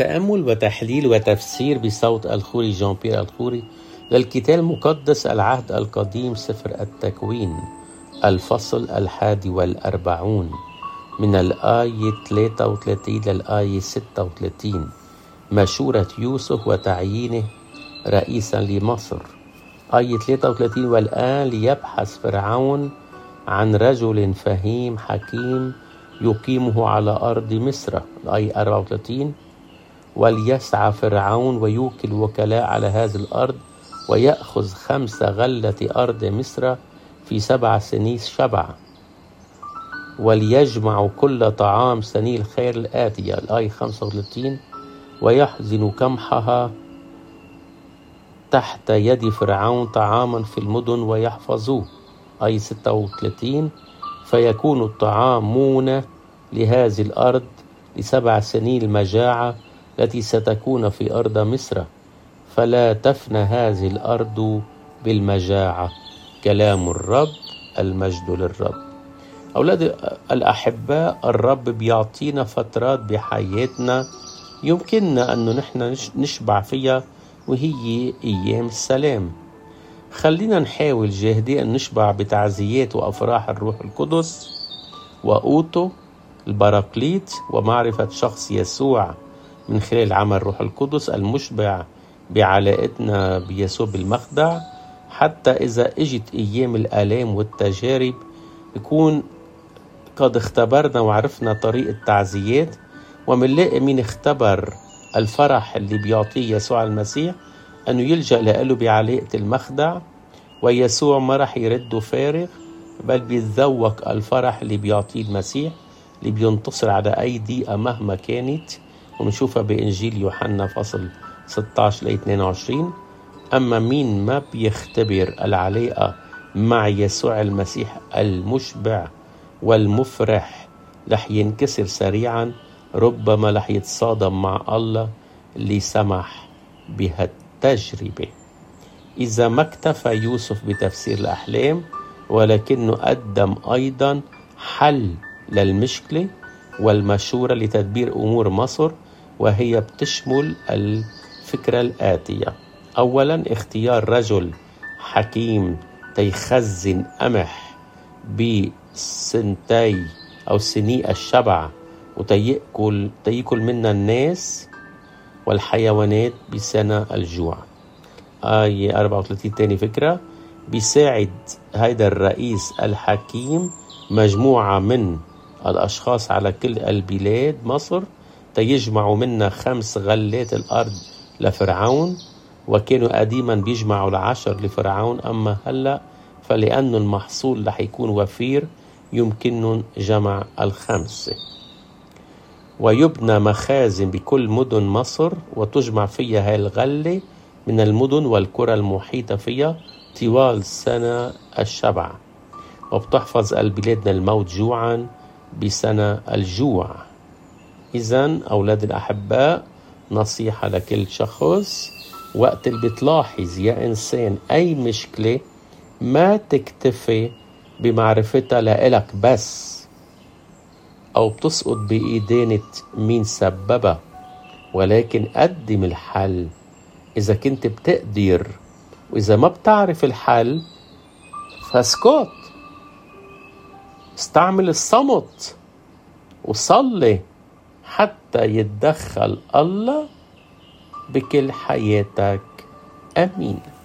تأمل وتحليل وتفسير بصوت الخوري جان بيير الخوري للكتاب المقدس العهد القديم سفر التكوين الفصل 41 من الآية 33 للآية 36 مشورة يوسف وتعيينه رئيسا لمصر. آية 33 والآن ليبحث فرعون عن رجل فهيم حكيم يقيمه على أرض مصر. الآية 34 وليسعى فرعون ويوكل وكلاء على هذه الأرض ويأخذ 5 غلة أرض مصر في 7 سنين شبع وليجمع كل طعام سني الخير الآتية. الآية 35 ويحزن قمحها تحت يد فرعون طعاما في المدن ويحفظوه. آية 36 فيكون الطعام مونة لهذه الأرض ل7 سنين المجاعة التي ستكون في أرض مصر فلا تفنى هذه الأرض بالمجاعة. كلام الرب، المجد للرب. أولاد الأحباء، الرب بيعطينا فترات بحياتنا يمكننا أنه نحن نشبع فيها وهي أيام السلام. خلينا نحاول جاهدين أن نشبع بتعزيات وأفراح الروح القدس وقوته البراكليت ومعرفة شخص يسوع من خلال عمل الروح القدس المشبع بعلاقتنا بيسوع بالمخدع، حتى إذا اجت أيام الآلام والتجارب يكون قد اختبرنا وعرفنا طريق التعزيات ومنلاقي مين اختبر الفرح اللي بيعطيه يسوع المسيح أنه يلجأ له بعلاقة المخدع، ويسوع ما رح يرده فارغ بل بيتذوق الفرح اللي بيعطيه المسيح اللي بينتصر على أي ضيقة مهما كانت، ونشوفها بإنجيل يوحنا فصل 16 ل 22. أما مين ما بيختبر العلاقة مع يسوع المسيح المشبع والمفرح رح ينكسر سريعا، ربما رح يتصادم مع الله اللي سمح بهالتجربة. إذا ما اكتفى يوسف بتفسير الأحلام ولكنه قدم أيضا حل للمشكلة والمشورة لتدبير أمور مصر، وهي بتشمل الفكرة الآتية: أولا اختيار رجل حكيم تيخزن قمح بسنتي أو سني الشبع وتيأكل منا الناس والحيوانات بسنة الجوع. آية 34 تاني فكرة: بيساعد هيدا الرئيس الحكيم مجموعة من الأشخاص على كل البلاد مصر تيجمعوا منا 5 غلات الأرض لفرعون، وكانوا قديما بيجمعوا 10 لفرعون، أما هلأ فلأنه المحصول رح يكون وفير يمكنهم جمع 5. ويبنى مخازن بكل مدن مصر وتجمع فيها هاي الغلة من المدن والقرى المحيطة فيها طوال سنة الشبع، وبتحفظ البلاد الموت جوعا بسنة الجوع. إذن أولاد الأحباء، نصيحة لكل شخص: وقت اللي بتلاحظ يا إنسان أي مشكلة ما تكتفي بمعرفتها لإلك بس أو بتسقط بإدانة مين سببها، ولكن قدم الحل إذا كنت بتقدر، وإذا ما بتعرف الحل فاسكت، استعمل الصمت وصلي حتى يتدخل الله بكل حياتك. آمين.